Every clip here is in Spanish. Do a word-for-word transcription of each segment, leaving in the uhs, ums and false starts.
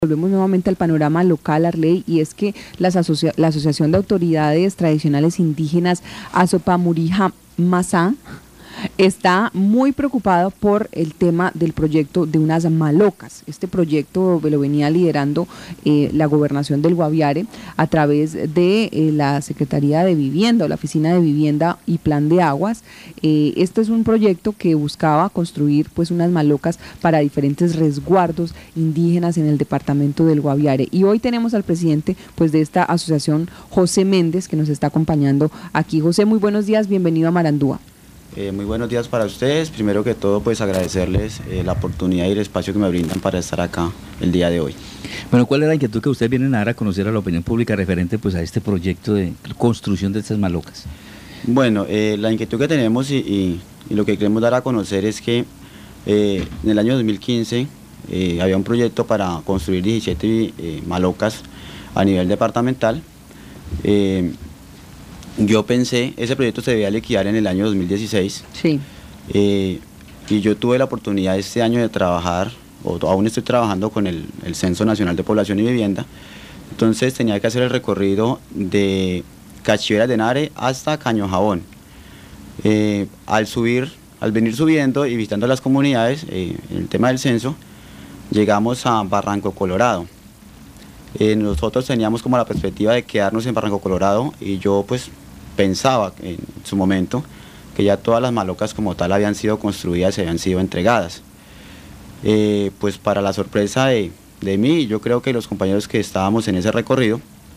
Volvemos nuevamente al panorama local, Arley, y es que las asocia la Asociación de Autoridades Tradicionales Indígenas Azopamurija Masá está muy preocupado por el tema del proyecto de unas malocas. Este proyecto lo venía liderando eh, la gobernación del Guaviare a través de eh, la Secretaría de Vivienda o la Oficina de Vivienda y Plan de Aguas. Eh, este es un proyecto que buscaba construir pues unas malocas para diferentes resguardos indígenas en el departamento del Guaviare. Y hoy tenemos al presidente pues de esta asociación, José Méndez, que nos está acompañando aquí. José, muy buenos días, bienvenido a Marandúa. Eh, muy buenos días para ustedes. Primero que todo, pues agradecerles eh, la oportunidad y el espacio que me brindan para estar acá el día de hoy. Bueno, ¿cuál es la inquietud que ustedes vienen a dar a conocer a la opinión pública referente pues a este proyecto de construcción de estas malocas? Bueno, eh, la inquietud que tenemos y, y, y lo que queremos dar a conocer es que eh, en el año dos mil quince eh, había un proyecto para construir diecisiete eh, malocas a nivel departamental. Eh, Yo pensé, ese proyecto se debía liquidar en el año dos mil dieciséis. Sí. Eh, y yo tuve la oportunidad este año de trabajar, o aún estoy trabajando con el, el Censo Nacional de Población y Vivienda. Entonces tenía que hacer el recorrido de Cachiveras de Nare hasta Caño Jabón. Eh, al subir, al venir subiendo y visitando las comunidades, eh, en el tema del censo, llegamos a Barranco Colorado. Eh, nosotros teníamos como la perspectiva de quedarnos en Barranco Colorado y yo pues pensaba en su momento que ya todas las malocas como tal habían sido construidas y habían sido entregadas. Eh, pues para la sorpresa de, de mí, yo creo que los compañeros que estábamos en ese recorrido,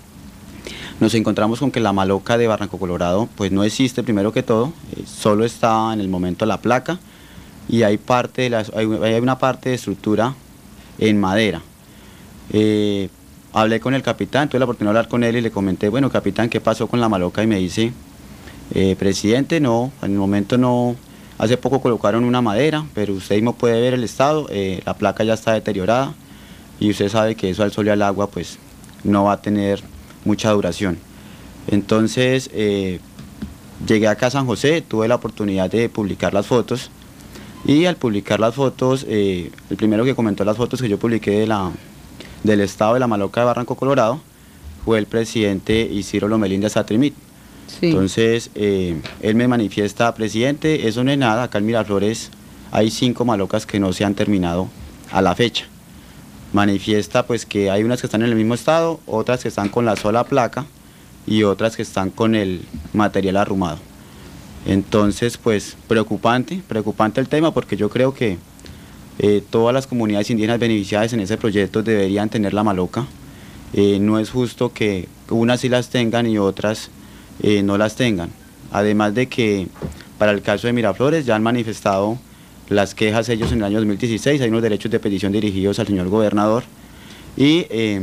nos encontramos con que la maloca de Barranco Colorado pues no existe primero que todo, eh, solo está en el momento la placa y hay, parte de las, hay, hay una parte de estructura en madera. Eh, Hablé con el capitán, tuve la oportunidad de hablar con él y le comenté, bueno, capitán, ¿qué pasó con la maloca? Y me dice, eh, presidente, no, en el momento no, hace poco colocaron una madera, pero usted mismo puede ver el estado, eh, la placa ya está deteriorada y usted sabe que eso al sol y al agua pues no va a tener mucha duración. Entonces, eh, llegué acá a San José, tuve la oportunidad de publicar las fotos y al publicar las fotos, eh, el primero que comentó las fotos que yo publiqué de la... del estado de la maloca de Barranco Colorado fue el presidente Isidro Lomelín de Satrimit. Sí. Entonces eh, él me manifiesta, presidente, eso no es nada, acá en Miraflores hay cinco malocas que no se han terminado a la fecha. Manifiesta pues que hay unas que están en el mismo estado, otras que están con la sola placa y otras que están con el material arrumado. Entonces pues preocupante, preocupante el tema porque yo creo que Eh, todas las comunidades indígenas beneficiadas en ese proyecto deberían tener la maloca. Eh, no es justo que unas sí las tengan y otras eh, no las tengan. Además de que para el caso de Miraflores ya han manifestado las quejas ellos en el año dos mil dieciséis, hay unos derechos de petición dirigidos al señor gobernador y eh,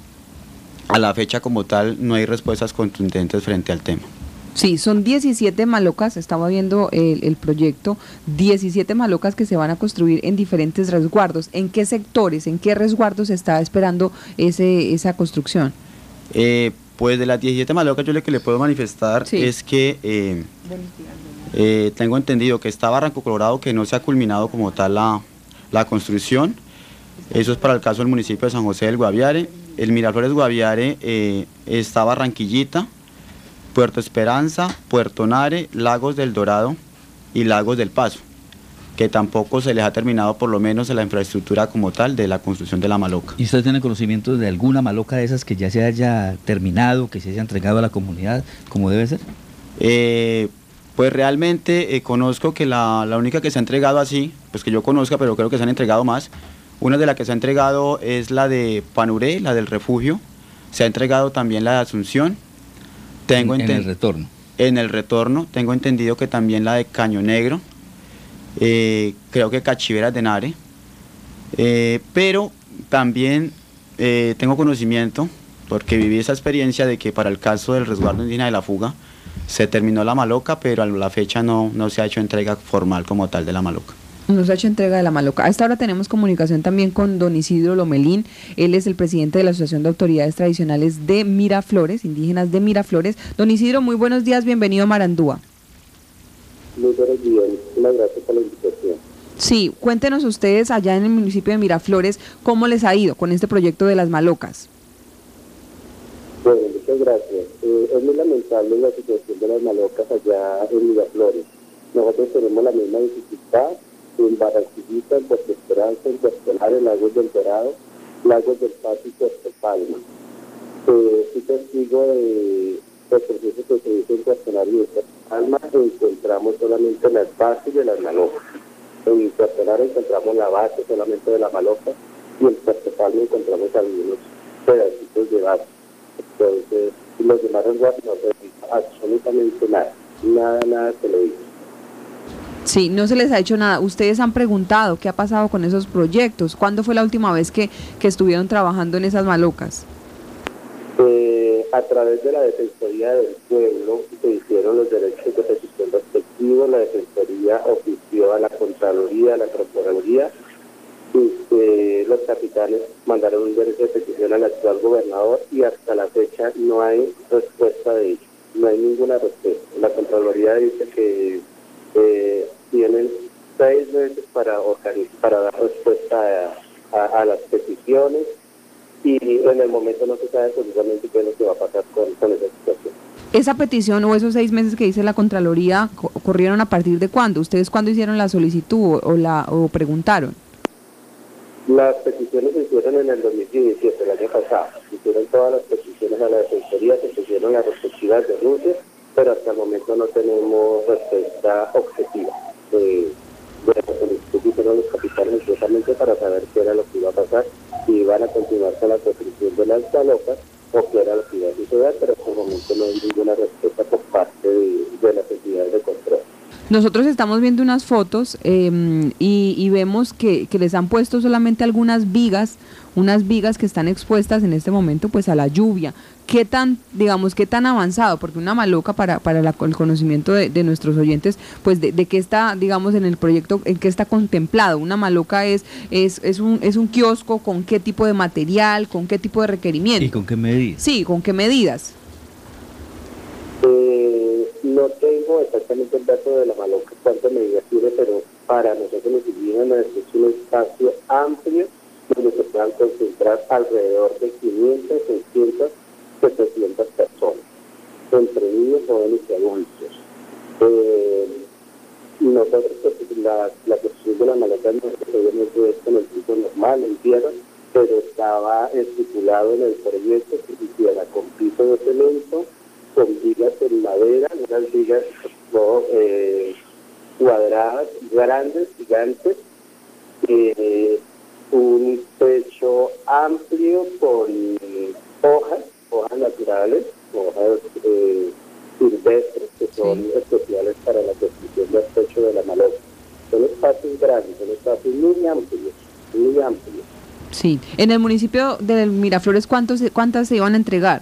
a la fecha como tal no hay respuestas contundentes frente al tema. Sí, son diecisiete malocas, estaba viendo el, el proyecto, diecisiete malocas que se van a construir en diferentes resguardos. ¿En qué sectores, en qué resguardos se está esperando ese, esa construcción? Eh, pues de las diecisiete malocas yo lo que le puedo manifestar sí. es que eh, eh, tengo entendido que está Barranco Colorado, que no se ha culminado como tal la, la construcción. Eso es para el caso del municipio de San José del Guaviare. El Miraflores Guaviare eh, está Barranquillita, Puerto Esperanza, Puerto Nare, Lagos del Dorado y Lagos del Paso, que tampoco se les ha terminado por lo menos la infraestructura como tal de la construcción de la maloca. ¿Y usted tiene conocimiento de alguna maloca de esas que ya se haya terminado, que se haya entregado a la comunidad como debe ser? Eh, pues realmente eh, conozco que la, la única que se ha entregado así, pues que yo conozca, pero creo que se han entregado más, una de las que se ha entregado es la de Panuré, la del refugio, se ha entregado también la de Asunción. Tengo en, en el retorno. En el retorno, tengo entendido que también la de Caño Negro, eh, creo que Cachiveras de Nare, eh, pero también eh, tengo conocimiento, porque viví esa experiencia de que para el caso del resguardo indígena de la fuga, se terminó la maloca, pero a la fecha no, no se ha hecho entrega formal como tal de la maloca. Nos ha hecho entrega de la maloca. A esta hora tenemos comunicación también con don Isidro Lomelín. Él es el presidente de la Asociación de Autoridades Tradicionales de Miraflores, indígenas de Miraflores. Don Isidro, muy buenos días, bienvenido a Marandúa. Muy buenos días, muchas gracias por la invitación. Sí, cuéntenos ustedes allá en el municipio de Miraflores, ¿cómo les ha ido con este proyecto de las malocas? Bueno, muchas gracias. Eh, es muy lamentable la situación de las malocas allá en Miraflores. Nosotros tenemos la misma dificultad en Barranquillita, en Puerto Esperanza, en Puerto en Lagos del Dorado, Lagos del Paso y Puerto Palma. Eh, soy testigo de los procesos que se hizo en Puerto y en Puerto Palma, encontramos solamente las bases de las malocas. En Puerto encontramos la base solamente de la maloca y en Puerto Palma encontramos algunos pedacitos de base. Entonces, los demás resguardos no se hizo absolutamente nada, nada, nada se le hizo. Sí, no se les ha hecho nada. Ustedes han preguntado qué ha pasado con esos proyectos. ¿Cuándo fue la última vez que, que estuvieron trabajando en esas malocas? Eh, a través de la Defensoría del Pueblo se hicieron los derechos de petición respectivos. La Defensoría ofició a la Contraloría, a la Procuraduría. Eh, los capitanes mandaron un derecho de petición al actual gobernador y hasta la fecha no hay respuesta de ellos. No hay ninguna respuesta. La Contraloría dice que eh, tienen seis meses para organizar, para dar respuesta a, a, a las peticiones y en el momento no se sabe precisamente qué es lo que va a pasar con, con esa situación. ¿Esa petición o esos seis meses que dice la Contraloría ocurrieron a partir de cuándo? ¿Ustedes cuándo hicieron la solicitud o, la, o preguntaron? Las peticiones se hicieron en el dos mil diecisiete, el año pasado. Se hicieron todas las peticiones a la Defensoría, se pusieron las respectivas denuncias, pero hasta el momento no tenemos respuesta objetiva de, de la solicitud que hicieron los capitanes expresamente para saber qué era lo que iba a pasar, si iban a continuar con la construcción de las malocas o qué era lo que iba a suceder, pero hasta el momento no hay ninguna respuesta por parte de, de las entidades de control. Nosotros estamos viendo unas fotos eh, y, y vemos que, que les han puesto solamente algunas vigas, unas vigas que están expuestas en este momento pues a la lluvia. ¿Qué tan, digamos, qué tan avanzado? Porque una maloca para, para la, el conocimiento de, de nuestros oyentes, pues de, de qué está, digamos, en el proyecto, en qué está contemplado. Una maloca es, es, es, un, es un kiosco con qué tipo de material, con qué tipo de requerimiento. ¿Y con qué medidas? Sí, con qué medidas. Eh, no tengo exactamente el dato de la maloca, cuántas medidas tiene, pero para nosotros nos sirven es un espacio amplio donde se puedan concentrar alrededor de quinientas, seiscientas, setecientas personas, entre niños, jóvenes y adultos. Eh, nosotros, pues, la, la construcción de la maloca no se obviamente es con el piso normal, en tierra, pero estaba estipulado en el proyecto que se hiciera con piso de cemento, con vigas en madera, unas vigas no, eh, cuadradas, grandes, gigantes, eh, un techo amplio con hojas, hojas naturales, hojas eh, silvestres que son sí. especiales para la construcción del techo de la maloca. Son espacios grandes, son espacios muy amplios, muy amplios. Sí. En el municipio de Miraflores, ¿cuántos, ¿cuántas se iban a entregar?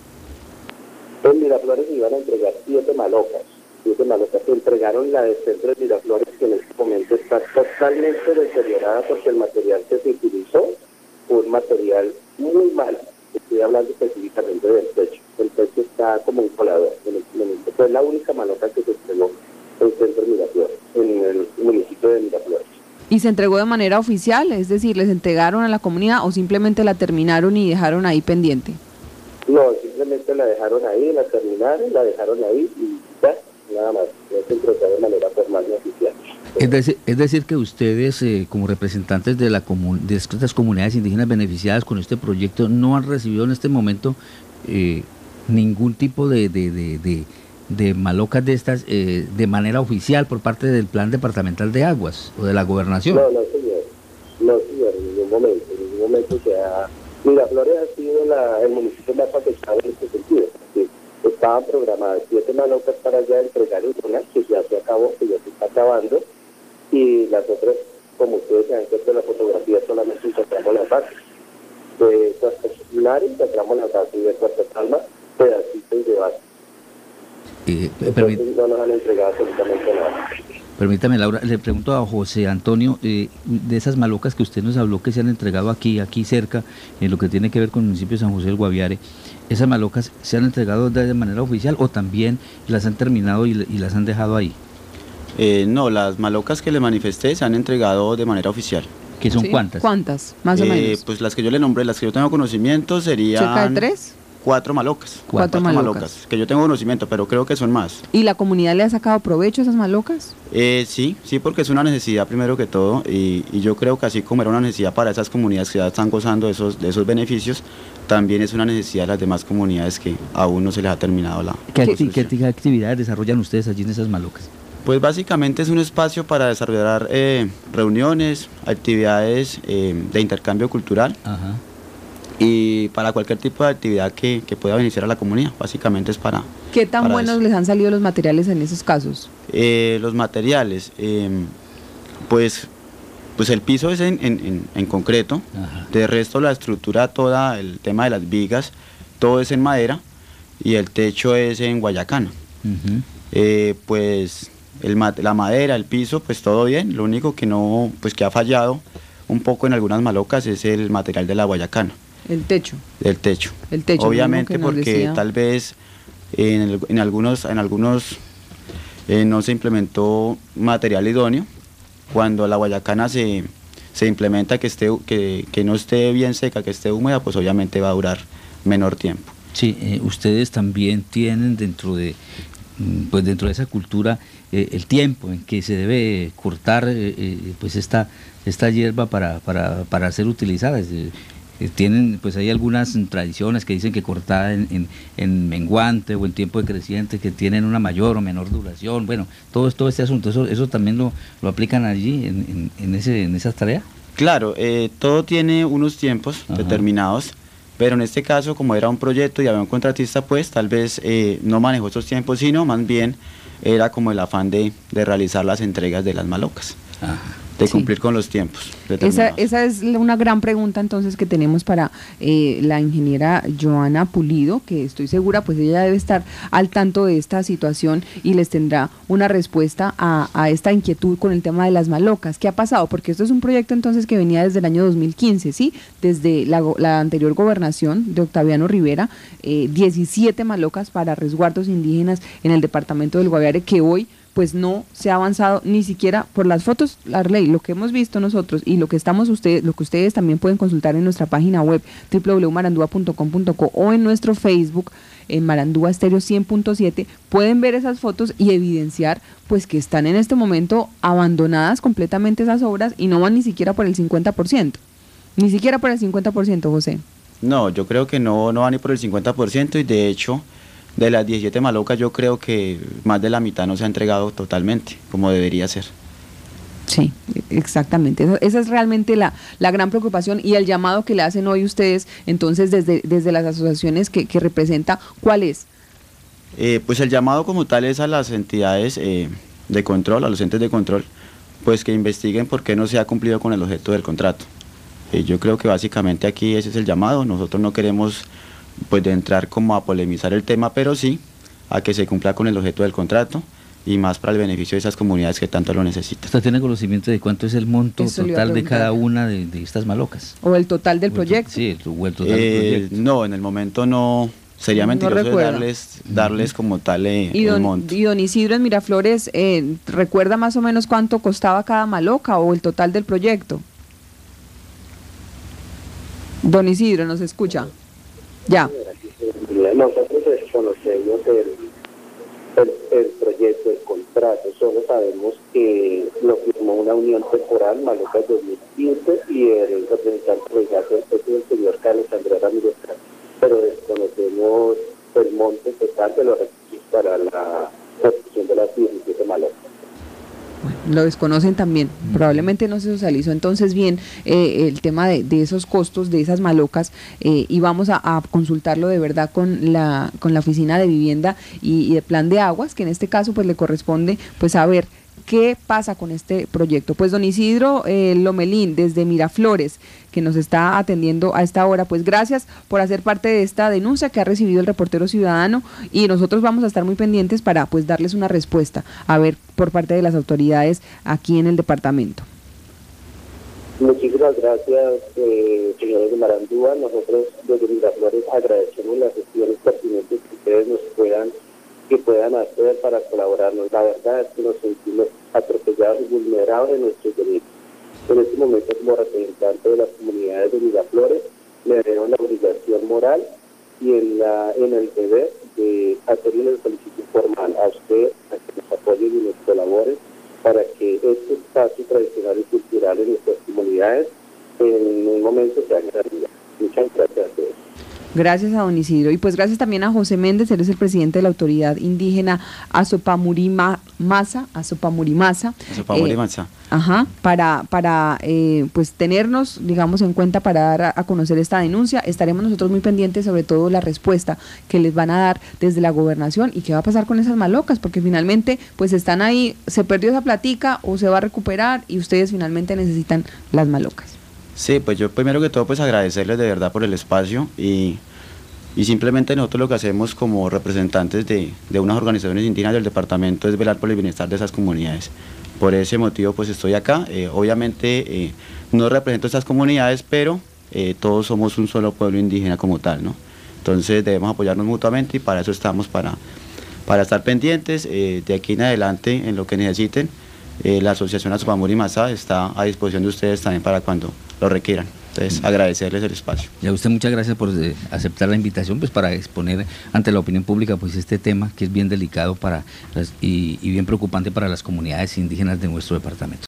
En Miraflores se iban a entregar siete malocas. Siete malocas. Se entregaron la del centro de Miraflores, que en este momento está totalmente deteriorada porque el material que se utilizó fue un material muy malo. Estoy hablando específicamente del techo. El techo está como un colador en este momento. Fue la única maloca que se entregó en el centro de Miraflores, en el municipio de Miraflores. ¿Y se entregó de manera oficial? Es decir, ¿les entregaron a la comunidad o simplemente la terminaron y dejaron ahí pendiente? No, simplemente la dejaron ahí, la terminaron, la dejaron ahí y ya, nada más. No se entregó de manera formal y oficial. Es decir, es decir que ustedes, eh, como representantes de, la comun de estas comunidades indígenas beneficiadas con este proyecto, no han recibido en este momento eh, ningún tipo de, de, de, de, de malocas de estas eh, de manera oficial por parte del Plan Departamental de Aguas o de la Gobernación. No, no, señor. No, señor, en ningún momento. En ningún momento se ha... Miraflores ha sido la, el municipio más afectado en este sentido. Sí, estaban programadas siete malocas para ya entregar una, que ya se acabó, que ya se está acabando, y las otras, como ustedes se han visto en la fotografía, solamente encontramos las bases. De esas secundarias encontramos las bases de Puerto Palma, pedacitos de base. Eh, Entonces, no nos han entregado absolutamente nada. Permítame, Laura, le pregunto a José Antonio, eh, de esas malocas que usted nos habló que se han entregado aquí, aquí cerca, en lo que tiene que ver con el municipio de San José del Guaviare, ¿esas malocas se han entregado de manera oficial o también las han terminado y, y las han dejado ahí? Eh, no, las malocas que les manifesté se han entregado de manera oficial. ¿Que son ¿Sí? cuántas? ¿Cuántas? Más o Eh, menos. Pues las que yo le nombré, las que yo tengo conocimiento serían... ¿Cerca de tres? Cuatro malocas. Cuatro malocas. que yo tengo conocimiento, pero creo que son más. ¿Y la comunidad le ha sacado provecho a esas malocas? Eh, sí, sí, porque es una necesidad primero que todo, y, y yo creo que así como era una necesidad para esas comunidades que ya están gozando de esos, de esos beneficios, también es una necesidad de las demás comunidades que aún no se les ha terminado la ¿Qué, construcción. acti- qué actividades desarrollan ustedes allí en esas malocas? Pues básicamente es un espacio para desarrollar eh, reuniones, actividades eh, de intercambio cultural. Ajá. Y para cualquier tipo de actividad que, que pueda beneficiar a la comunidad, básicamente es para... ¿Qué tan para buenos eso. les han salido los materiales en esos casos? Eh, los materiales, eh, pues, pues el piso es en, en, en, en concreto, Ajá. de resto la estructura toda, el tema de las vigas, todo es en madera y el techo es en guayacana. Uh-huh. Eh, pues el, la madera, el piso, pues todo bien, lo único que no, pues que ha fallado un poco en algunas malocas es el material de la guayacana. El techo. Del techo. El techo. Obviamente mismo que nos porque decía. tal vez en, el- en algunos, en algunos eh, no se implementó material idóneo. Cuando la guayacana se, se implementa que, esté, que, que no esté bien seca, que esté húmeda, pues obviamente va a durar menor tiempo. Sí, eh, ustedes también tienen dentro de, mm, pues dentro de esa cultura eh, el tiempo en que se debe cortar eh, eh, pues esta esta hierba para, para, para ser utilizada. Es, eh, eh, tienen, pues hay algunas tradiciones que dicen que cortada en, en, en menguante o en tiempo de creciente, que tienen una mayor o menor duración. Bueno, todo, todo este asunto, eso, eso también lo, lo aplican allí en, en, en, ese, en esas tareas. Claro, eh, todo tiene unos tiempos Ajá. determinados, pero en este caso, como era un proyecto y había un contratista, pues tal vez eh, no manejó esos tiempos, sino más bien era como el afán de, de realizar las entregas de las malocas, Ajá. de Sí. cumplir con los tiempos Esa, determinados. esa es la- una gran pregunta entonces que tenemos para eh, la ingeniera Joana Pulido, que estoy segura pues ella debe estar al tanto de esta situación y les tendrá una respuesta a, a esta inquietud con el tema de las malocas. ¿Qué ha pasado? Porque esto es un proyecto entonces que venía desde el año dos mil quince, ¿sí? Desde la, go- la anterior gobernación de Octaviano Rivera, eh, diecisiete malocas para resguardos indígenas en el departamento del Guaviare, que hoy pues no se ha avanzado ni siquiera por las fotos, Arley, lo que hemos visto nosotros y lo que estamos ustedes, lo que ustedes también pueden consultar en nuestra página web doble u doble u doble u punto marandúa punto com punto co o en nuestro Facebook en Marandúa Estéreo cien punto siete, pueden ver esas fotos y evidenciar pues que están en este momento abandonadas completamente esas obras y no van ni siquiera por el cincuenta por ciento, ni siquiera por el cincuenta por ciento, José. No, yo creo que no, no va ni por el cincuenta por ciento y de hecho de las diecisiete malocas yo creo que más de la mitad no se ha entregado totalmente, como debería ser. Sí, exactamente. Eso- esa es realmente la, la gran preocupación y el llamado que le hacen hoy ustedes, entonces, desde, desde las asociaciones que, que representa, ¿cuál es? Eh, pues el llamado como tal es a las entidades eh, de control, a los entes de control, pues que investiguen por qué no se ha cumplido con el objeto del contrato. Eh, yo creo que básicamente aquí ese es el llamado. Nosotros no queremos pues de entrar como a polemizar el tema, pero sí a que se cumpla con el objeto del contrato y más para el beneficio de esas comunidades que tanto lo necesitan. ¿Usted tiene conocimiento de cuánto es el monto Eso le iba a total de preguntar. cada una de, de estas malocas? ¿O el total del O el to- proyecto? Sí, el, o el total del Eh, proyecto. no, en el momento no, sería No mentiroso de recuerda. darles, darles como tal eh, Y el don, monto. y don Isidro en Miraflores, eh, ¿recuerda más o menos cuánto costaba cada maloca o el total del proyecto? Don Isidro, ¿nos escucha? Ya. Nosotros desconocemos el, el, el proyecto, el contrato, solo sabemos que lo firmó una unión temporal, Malocas dos mil quince, y el representante legal es el señor Carlos Andrés Ramírez, pero desconocemos el monto total de los requisitos para la construcción de las diecisiete malocas. Lo desconocen también, probablemente no se socializó entonces bien eh, el tema de, de esos costos, de esas malocas, eh, y vamos a, a consultarlo de verdad con la con la oficina de vivienda y, y de plan de aguas, que en este caso pues le corresponde pues saber qué pasa con este proyecto. Pues don Isidro eh, Lomelín desde Miraflores, que nos está atendiendo a esta hora, pues gracias por hacer parte de esta denuncia que ha recibido el reportero ciudadano y nosotros vamos a estar muy pendientes para pues darles una respuesta, a ver, por parte de las autoridades aquí en el departamento. Muchísimas gracias, eh, señores de Marandúa. Nosotros desde Miraflores agradecemos las gestiones pertinentes que ustedes nos puedan que puedan hacer para colaborarnos. La verdad es que nos sentimos atropellados y vulnerables en nuestros derechos. En este momento, como representante de las comunidades de Miraflores, me veo la obligación moral y en, la, en el deber de hacer una solicitud formal a usted, a que nos apoyen y nos colaboren para que este espacio tradicional y cultural en nuestras comunidades en un momento se haga realidad. Muchas gracias a todos. Gracias a don Isidro. Y pues gracias también a José Méndez, él es el presidente de la autoridad indígena Azopamurimasa, Azopamurimasa. Azopamurimasa. Eh, ajá, para, para eh, pues tenernos, digamos, en cuenta para dar a, a conocer esta denuncia. Estaremos nosotros muy pendientes, sobre todo la respuesta que les van a dar desde la gobernación y qué va a pasar con esas malocas, porque finalmente pues están ahí, se perdió esa platica o se va a recuperar y ustedes finalmente necesitan las malocas. Sí, pues yo primero que todo pues agradecerles de verdad por el espacio y, y simplemente nosotros lo que hacemos como representantes de, de unas organizaciones indígenas del departamento es velar por el bienestar de esas comunidades. Por ese motivo pues estoy acá, eh, obviamente eh, no represento esas comunidades, pero eh, todos somos un solo pueblo indígena como tal, ¿no? Entonces debemos apoyarnos mutuamente y para eso estamos, para, para estar pendientes eh, de aquí en adelante en lo que necesiten. Eh, la asociación Azopamurimasa está a disposición de ustedes también para cuando lo requieran. Entonces, agradecerles el espacio. Y a usted muchas gracias por eh, aceptar la invitación pues para exponer ante la opinión pública pues este tema que es bien delicado para las, y, y bien preocupante para las comunidades indígenas de nuestro departamento.